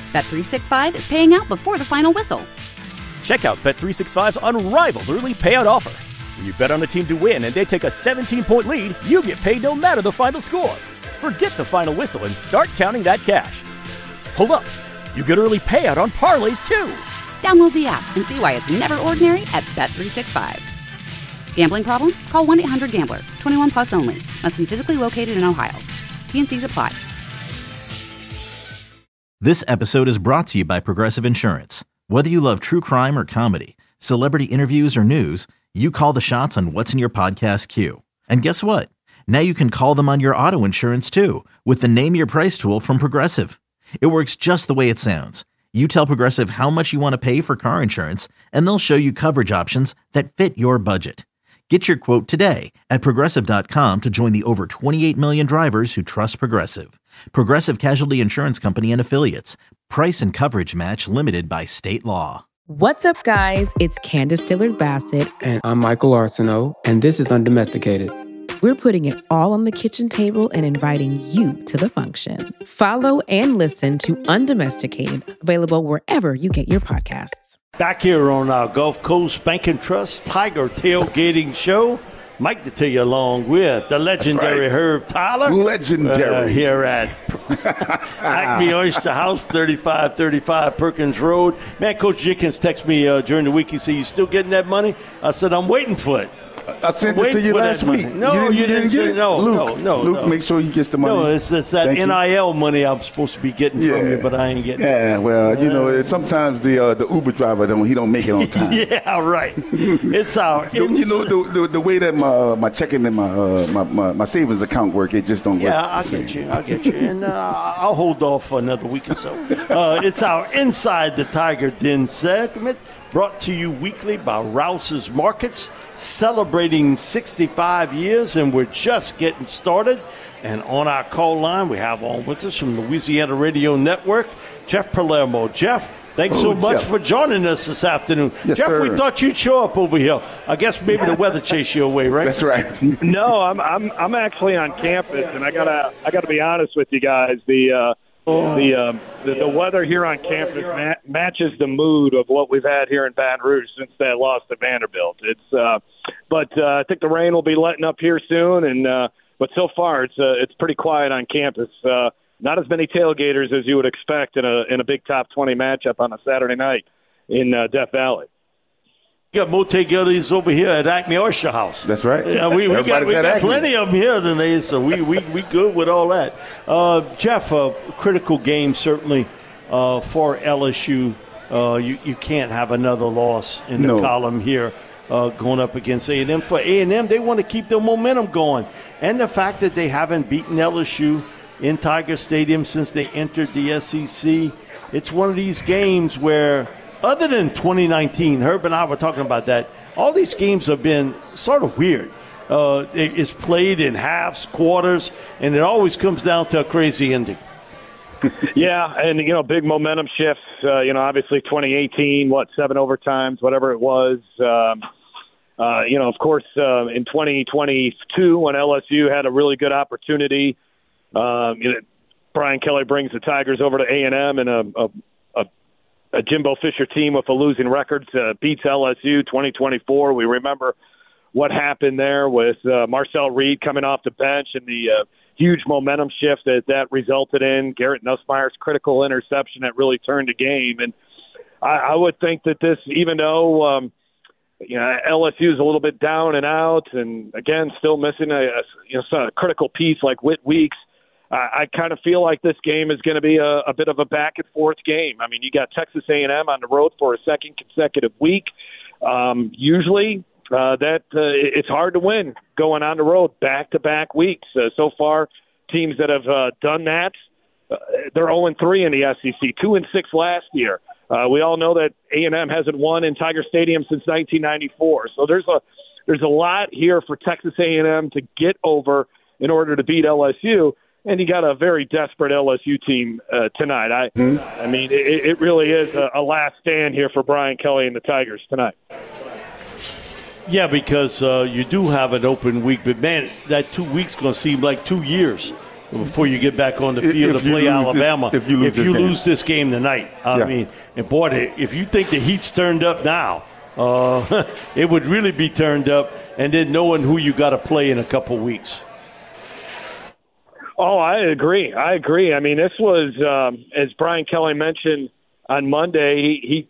Bet365 is paying out before the final whistle. Check out Bet365's unrivaled early payout offer. When you bet on a team to win and they take a 17-point lead, you get paid no matter the final score. Forget the final whistle and start counting that cash. Hold up. You get early payout on parlays, too. Download the app and see why it's never ordinary at Bet365. Gambling problem? Call 1-800-GAMBLER. 21 plus only. Must be physically located in Ohio. T&Cs apply. This episode is brought to you by Progressive Insurance. Whether you love true crime or comedy, celebrity interviews or news, you call the shots on what's in your podcast queue. And guess what? Now you can call them on your auto insurance too with the Name Your Price tool from Progressive. It works just the way it sounds. You tell Progressive how much you want to pay for car insurance, and they'll show you coverage options that fit your budget. Get your quote today at Progressive.com to join the over 28 million drivers who trust Progressive. Progressive Casualty Insurance Company and Affiliates. Price and coverage match limited by state law. What's up, guys? It's Candace Dillard-Bassett. And I'm Michael Arsenault, and this is Undomesticated. We're putting it all on the kitchen table and inviting you to the function. Follow and listen to Undomesticated, available wherever you get your podcasts. Back here on our Gulf Coast Bank and Trust Tiger Tailgating Show, Mike to tell you along with the legendary Herb Tyler. Legendary. Here at Acme Oyster House, 3535 Perkins Road. Man, Coach Jenkins texted me during the week. He said, "You still getting that money?" I said, "I'm waiting for it." I sent it to you last week. No, you didn't say no. Luke, make sure he gets the money. No, it's that NIL money I'm supposed to be getting from you, but I ain't getting it. Yeah, well, sometimes the Uber driver don't make it on time. Yeah, right. It's our the way that my checking and my savings account work, it just don't work. Yeah, I get you. And I'll hold off for another week or so. It's our Inside the Tiger Den segment, brought to you weekly by Rouse's Markets, celebrating 65 years, and we're just getting started. And on our call line, we have on with us from Louisiana Radio Network, Jeff Palermo. Jeff, thanks so much for joining us this afternoon. Yes, Jeff, sir. We thought you'd show up over here. I guess maybe the weather chased you away, right? That's right. No, I'm actually on campus, and I gotta be honest with you guys. The weather here on campus matches the mood of what we've had here in Baton Rouge since that loss to Vanderbilt. But I think the rain will be letting up here soon, but so far it's pretty quiet on campus. Not as many tailgaters as you would expect in a big top 20 matchup on a Saturday night in Death Valley. We got more tailgaters over here at Acme Oyster House. That's right. We got plenty of them here today, so we good with all that. Jeff, a critical game certainly for LSU. You can't have another loss in the column here going up against A&M. For A&M, they want to keep their momentum going. And the fact that they haven't beaten LSU in Tiger Stadium since they entered the SEC, it's one of these games where, other than 2019, Herb and I were talking about that, all these games have been sort of weird. It's played in halves, quarters, and it always comes down to a crazy ending. Yeah, and, big momentum shifts. Obviously 2018, 7 overtimes, whatever it was. Of course, in 2022, when LSU had a really good opportunity, Brian Kelly brings the Tigers over to A&M and a Jimbo Fisher team with a losing record beats LSU. 2024, we remember what happened there with Marcel Reed coming off the bench and the huge momentum shift that resulted in Garrett Nussmeier's critical interception that really turned the game. And I would think that this, even though LSU is a little bit down and out, and again still missing a critical piece like Whit Weeks, I kind of feel like this game is going to be a bit of a back-and-forth game. I mean, you got Texas A&M on the road for a second consecutive week. Usually it's hard to win going on the road back-to-back weeks. So far, teams that have done that, they're 0-3 in the SEC, 2-6 last year. We all know that A&M hasn't won in Tiger Stadium since 1994. So there's a lot here for Texas A&M to get over in order to beat LSU. And you got a very desperate LSU team tonight. I mean, it really is a last stand here for Brian Kelly and the Tigers tonight. Yeah, because you do have an open week, but man, that 2 weeks going to seem like 2 years before you get back on the field to play Alabama. If you lose this game tonight. I mean, and boy, if you think the heat's turned up now, it would really be turned up, and then knowing who you got to play in a couple weeks. Oh, I agree. I mean, this was, as Brian Kelly mentioned on Monday, he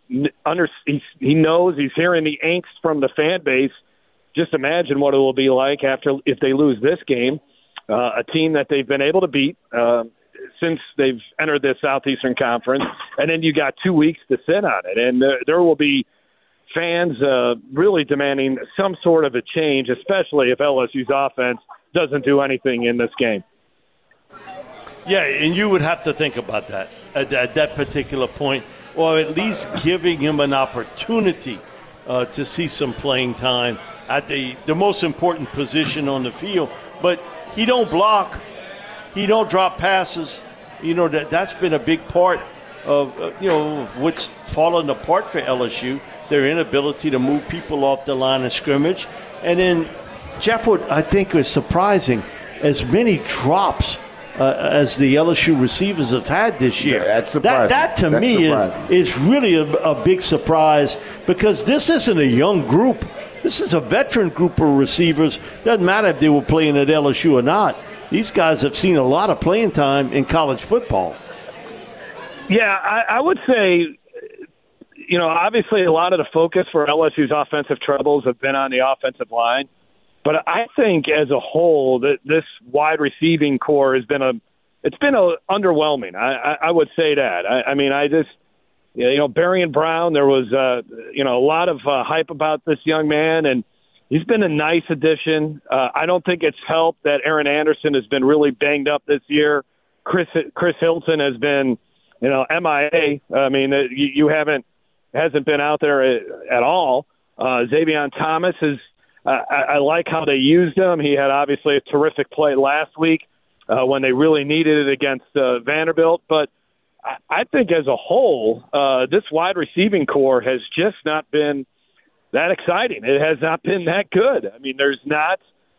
knows, he's hearing the angst from the fan base. Just imagine what it will be like if they lose this game. A team that they've been able to beat since they've entered the Southeastern Conference, and then you got 2 weeks to sit on it. And there will be fans really demanding some sort of a change, especially if LSU's offense doesn't do anything in this game. Yeah, and you would have to think about that at that particular point, or at least giving him an opportunity to see some playing time at the most important position on the field. But he don't block. He don't drop passes. You know, that's been a big part of what's fallen apart for LSU, their inability to move people off the line of scrimmage. And then Jeff, what I think is surprising, as many drops as the LSU receivers have had this year. Yeah, that's surprising. That to me is really a big surprise, because this isn't a young group. This is a veteran group of receivers. Doesn't matter if they were playing at LSU or not. These guys have seen a lot of playing time in college football. Yeah, I would say, obviously a lot of the focus for LSU's offensive troubles have been on the offensive line. But I think as a whole that this wide receiving core has been underwhelming. I would say that. I mean, Berrien Brown, there was a lot of hype about this young man, and he's been a nice addition. I don't think it's helped that Aaron Anderson has been really banged up this year. Chris Hilton has been, MIA. I mean, hasn't been out there at all. Xavion Thomas is. I like how they used him. He had obviously a terrific play last week when they really needed it against Vanderbilt. But I think as a whole, this wide receiving core has just not been that exciting. It has not been that good. I mean, there's not.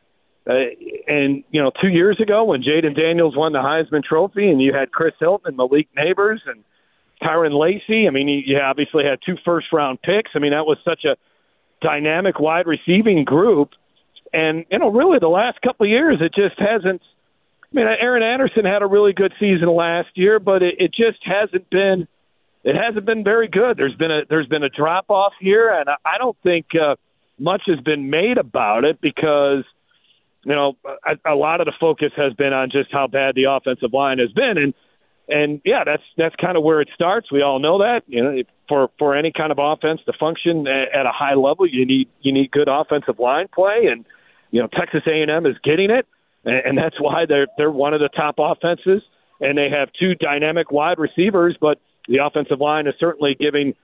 And 2 years ago when Jaden Daniels won the Heisman Trophy and you had Chris Hilton and Malik Neighbors and Tyron Lacey, I mean, you obviously had 2 first-round picks. I mean, that was such a dynamic wide receiving group, and really the last couple of years it just hasn't. I mean, Aaron Anderson had a really good season last year, but it just hasn't been. It hasn't been very good. There's been a drop off here, and I don't think much has been made about it because a lot of the focus has been on just how bad the offensive line has been, and yeah, that's kind of where it starts. We all know that. For any kind of offense to function at a high level, you need good offensive line play, and Texas A&M is getting it, and that's why they're one of the top offenses, and they have 2 dynamic wide receivers, but the offensive line is certainly giving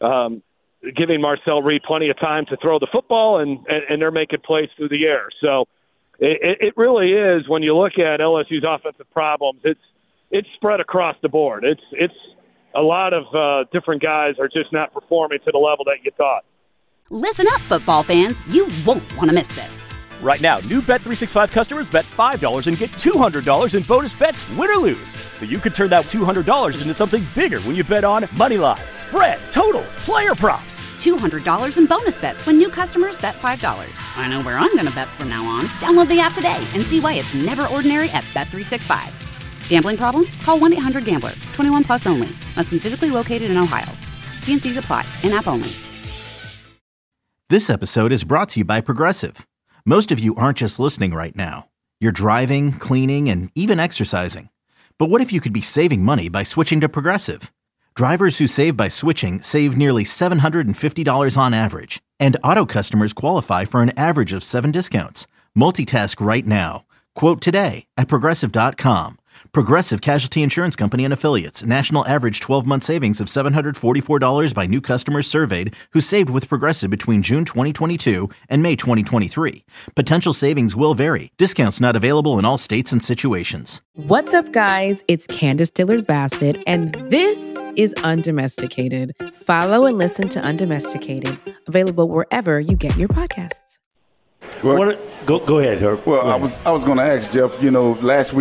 Marcel Reed plenty of time to throw the football, and they're making plays through the air. So it really is, when you look at LSU's offensive problems, it's spread across the board. It's a lot of different guys are just not performing to the level that you thought. Listen up, football fans. You won't want to miss this. Right now, new Bet365 customers bet $5 and get $200 in bonus bets, win or lose. So you could turn that $200 into something bigger when you bet on money line, spread, totals, player props. $200 in bonus bets when new customers bet $5. I know where I'm going to bet from now on. Download the app today and see why it's never ordinary at Bet365. Gambling problem? Call 1-800-GAMBLER. 21 plus only. Must be physically located in Ohio. T&Cs apply. In-app only. This episode is brought to you by Progressive. Most of you aren't just listening right now. You're driving, cleaning, and even exercising. But what if you could be saving money by switching to Progressive? Drivers who save by switching save nearly $750 on average. And auto customers qualify for an average of 7 discounts. Multitask right now. Quote today at Progressive.com. Progressive Casualty Insurance Company and Affiliates. National average 12-month savings of $744 by new customers surveyed who saved with Progressive between June 2022 and May 2023. Potential savings will vary. Discounts not available in all states and situations. What's up, guys? It's Candace Dillard-Bassett, and this is Undomesticated. Follow and listen to Undomesticated, available wherever you get your podcasts. Go ahead, Herb. Well, I was going to ask Jeff. Last week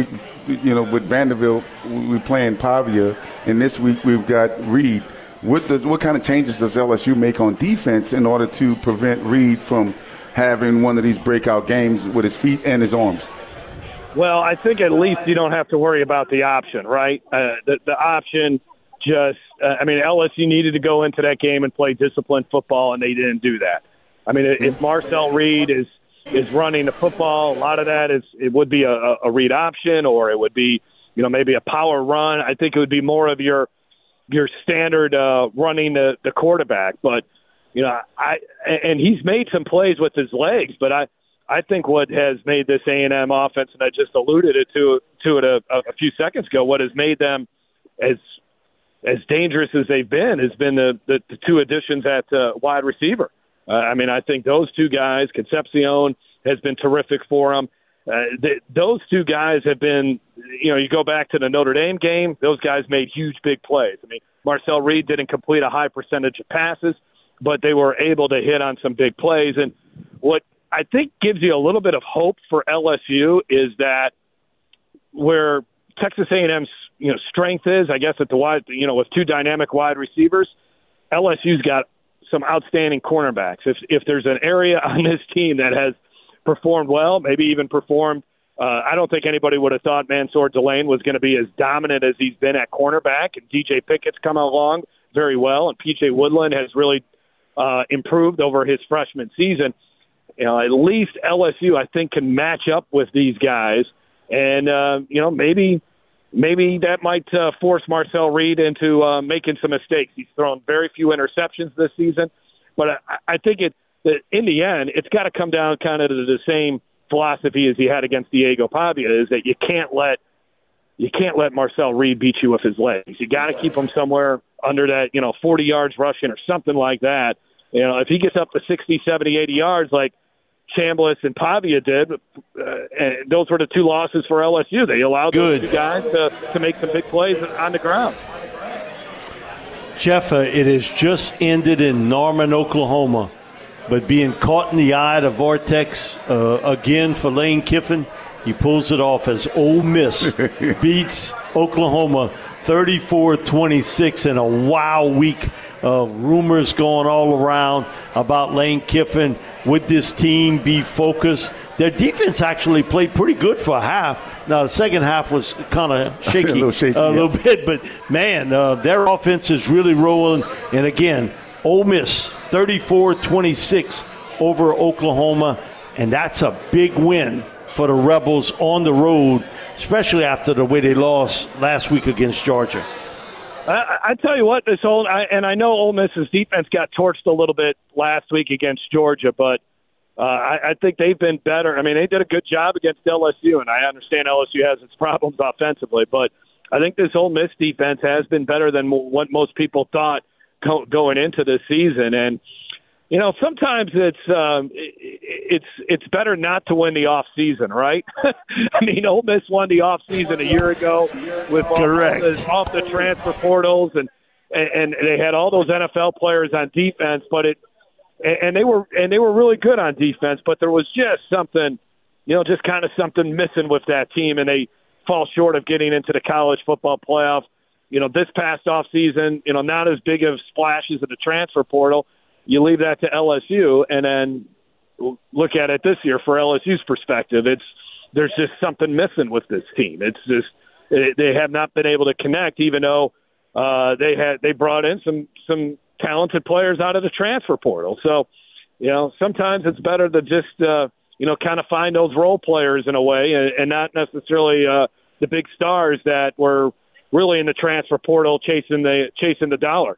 with Vanderbilt, we're playing Pavia, and this week we've got Reed. What kind of changes does LSU make on defense in order to prevent Reed from having one of these breakout games with his feet and his arms? Well, I think at least you don't have to worry about the option, right? The option just LSU needed to go into that game and play disciplined football, and they didn't do that. I mean, if Marcel Reed is running the football, a lot of that it would be a read option, or it would be, maybe a power run. I think it would be more of your standard running the quarterback. But, and he's made some plays with his legs, but I think what has made this A&M offense, and I just alluded to it a few seconds ago, what has made them as dangerous as they've been has been the two additions at wide receiver. I think those two guys, Concepcion has been terrific for them. Those two guys have been, you go back to the Notre Dame game, those guys made huge, big plays. Marcel Reed didn't complete a high percentage of passes, but they were able to hit on some big plays. And what I think gives you a little bit of hope for LSU is that where Texas A&M's strength is, I guess, at the wide, with two dynamic wide receivers, LSU's got some outstanding cornerbacks. If there's an area on this team that has performed well, maybe even performed, I don't think anybody would have thought Mansour Delane was going to be as dominant as he's been at cornerback, and DJ Pickett's come along very well, and PJ Woodland has really improved over his freshman season. At least LSU, I think, can match up with these guys, and maybe that might force Marcel Reed into making some mistakes. He's thrown very few interceptions this season, but I think in the end, it's got to come down kind of to the same philosophy as he had against Diego Pavia, is that you can't let Marcel Reed beat you with his legs. You got to keep him somewhere under that, 40 yards rushing or something like that. If he gets up to 60, 70, 80 yards like Chambliss and Pavia did, and those were the two losses for LSU. They allowed those two guys to make some big plays on the ground. Jeff, it has just ended in Norman, Oklahoma, but being caught in the eye of the vortex again for Lane Kiffin, he pulls it off as Ole Miss beats Oklahoma 34-26 in a wild week of rumors going all around about Lane Kiffin. Would this team be focused? Their defense actually played pretty good for a half. Now, the second half was kind of shaky, a little bit, but, man, their offense is really rolling. And, again, Ole Miss 34-26 over Oklahoma, and that's a big win for the Rebels on the road, especially after the way they lost last week against Georgia. I tell you what, I know Ole Miss's defense got torched a little bit last week against Georgia, but I think they've been better. They did a good job against LSU, and I understand LSU has its problems offensively, but I think this Ole Miss defense has been better than what most people thought going into this season. And sometimes it's better not to win the off season, right? Ole Miss won the off season a year ago with off the transfer portals, and they had all those NFL players on defense, but they were really good on defense, but there was just something, just kind of something missing with that team, and they fall short of getting into the college football playoff. This past off season, not as big of splashes in the transfer portal. You leave that to LSU, and then look at it this year for LSU's perspective. There's just something missing with this team. It's just they have not been able to connect, even though they brought in some talented players out of the transfer portal. So, sometimes it's better to just kind of find those role players in a way, and not necessarily the big stars that were really in the transfer portal chasing the dollar.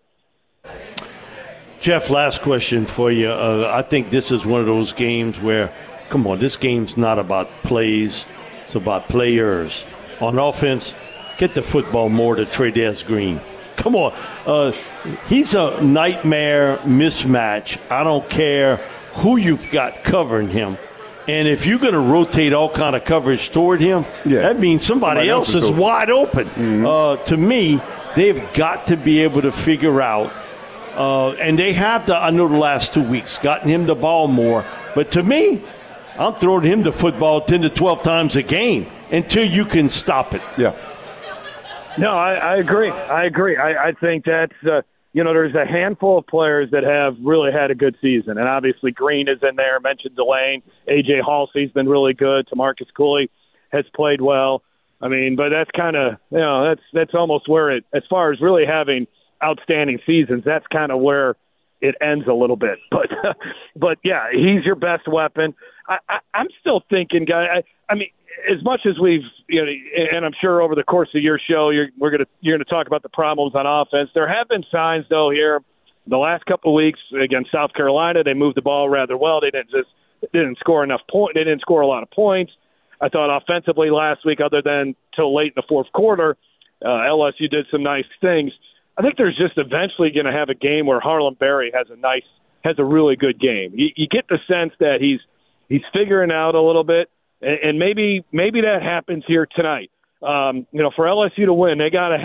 Jeff, last question for you. I think this is one of those games where, come on, this game's not about plays. It's about players. On offense, get the football more to Trey'Dez Green. Come on. He's a nightmare mismatch. I don't care who you've got covering him. And if you're going to rotate all kind of coverage toward him, that means somebody else is wide open. Mm-hmm. To me, they've got to be able to figure out, and they have, I know the last 2 weeks, gotten him the ball more. But to me, I'm throwing him the football 10 to 12 times a game. until you can stop it. Yeah. No, I agree. I think that's, there's a handful of players that have really had a good season. And obviously Green is in there. I mentioned Delane. A.J. Halsey's been really good. Tamarcus Cooley has played well. I mean, but that's kind of, that's almost where it, as far as really having outstanding seasons, that's kind of where it ends a little bit. But yeah, he's your best weapon. I'm still thinking, guy. I mean, as much as we've, and I'm sure over the course of your show, you're gonna talk about the problems on offense. There have been signs, though, here the last couple of weeks against South Carolina. They moved the ball rather well. They didn't score enough points. They didn't score a lot of points. I thought offensively last week, other than till late in the fourth quarter, LSU did some nice things. I think there's just eventually going to have a game where Harlem Berry has a really good game. You get the sense that he's figuring out a little bit, and maybe that happens here tonight. For LSU to win, they got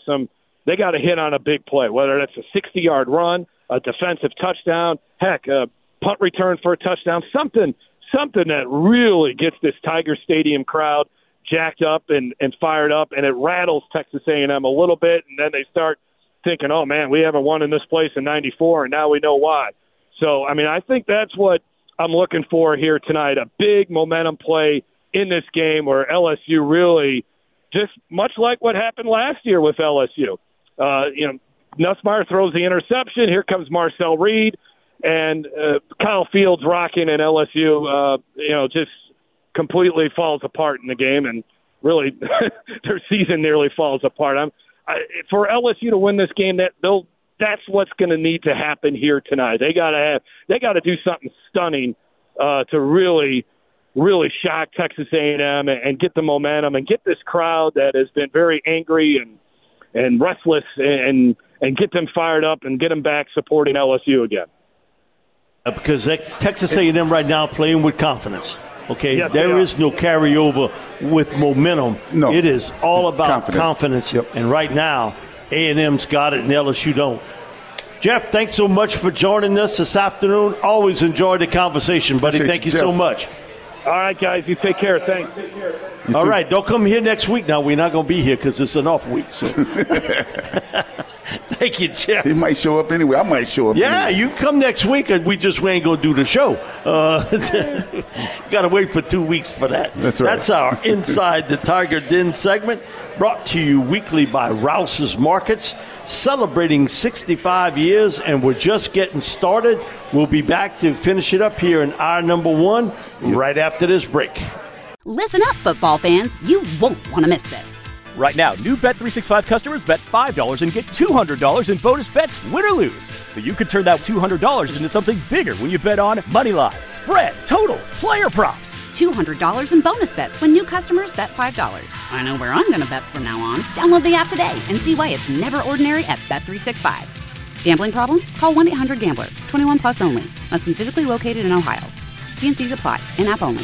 to hit on a big play, whether that's a 60-yard run, a defensive touchdown, heck, a punt return for a touchdown, something that really gets this Tiger Stadium crowd jacked up and fired up, and it rattles Texas A&M a little bit, and then they start thinking, oh, man, we haven't won in this place in 94, and now we know why. So, I mean, I think that's what I'm looking for here tonight, a big momentum play in this game where LSU really, just much like what happened last year with LSU. Nussmeier throws the interception. Here comes Marcel Reed, and Kyle Fields rocking, and LSU, just completely falls apart in the game, and really their season nearly falls apart. For LSU to win this game, that's what's going to need to happen here tonight. They got to do something stunning to really, really shock Texas A&M and get the momentum and get this crowd that has been very angry and restless and get them fired up and get them back supporting LSU again. Because Texas A&M right now playing with confidence. Okay, yes, there is no carryover with momentum. No, it is all about confidence. Yep. And right now, A&M's got it and LSU don't. Jeff, thanks so much for joining us this afternoon. Always enjoyed the conversation, buddy. Thank you so much. All right, guys, you take care. Thanks. All right, don't come here next week now. We're not going to be here because it's an off week. So. Thank you, Jeff. He might show up anyway. I might show up anyway. You come next week, and we ain't going to do the show. Got to wait for 2 weeks for that. That's right. That's our Inside the Tiger Den segment, brought to you weekly by Rouse's Markets, celebrating 65 years, and we're just getting started. We'll be back to finish it up here in hour number 1 right after this break. Listen up, football fans. You won't want to miss this. Right now, new Bet365 customers bet $5 and get $200 in bonus bets, win or lose. So you could turn that $200 into something bigger when you bet on moneyline, spread, totals, player props. $200 in bonus bets when new customers bet $5. I know where I'm going to bet from now on. Download the app today and see why it's never ordinary at Bet365. Gambling problem? Call 1-800-GAMBLER. 21 plus only. Must be physically located in Ohio. T&Cs apply. In-app only.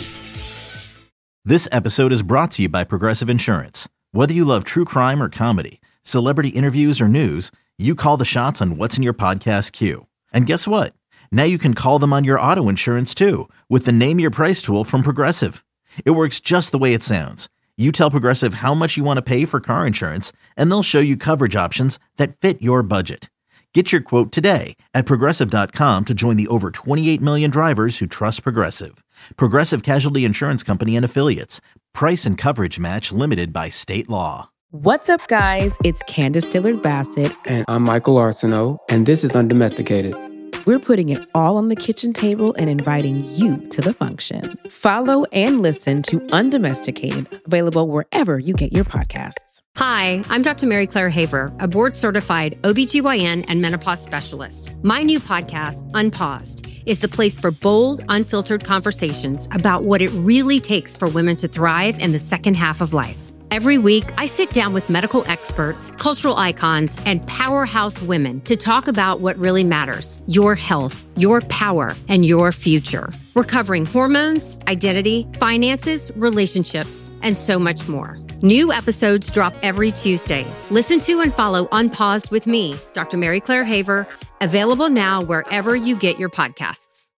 This episode is brought to you by Progressive Insurance. Whether you love true crime or comedy, celebrity interviews or news, you call the shots on what's in your podcast queue. And guess what? Now you can call them on your auto insurance too with the Name Your Price tool from Progressive. It works just the way it sounds. You tell Progressive how much you want to pay for car insurance, and they'll show you coverage options that fit your budget. Get your quote today at Progressive.com to join the over 28 million drivers who trust Progressive. Progressive Casualty Insurance Company and Affiliates. Price and coverage match limited by state law. What's up, guys? It's Candace Dillard-Bassett. And I'm Michael Arsenault, and this is Undomesticated. We're putting it all on the kitchen table and inviting you to the function. Follow and listen to Undomesticated, available wherever you get your podcasts. Hi, I'm Dr. Mary Claire Haver, a board-certified OBGYN and menopause specialist. My new podcast, Unpaused, is the place for bold, unfiltered conversations about what it really takes for women to thrive in the second half of life. Every week, I sit down with medical experts, cultural icons, and powerhouse women to talk about what really matters: your health, your power, and your future. We're covering hormones, identity, finances, relationships, and so much more. New episodes drop every Tuesday. Listen to and follow Unpaused with me, Dr. Mary Claire Haver, available now wherever you get your podcasts.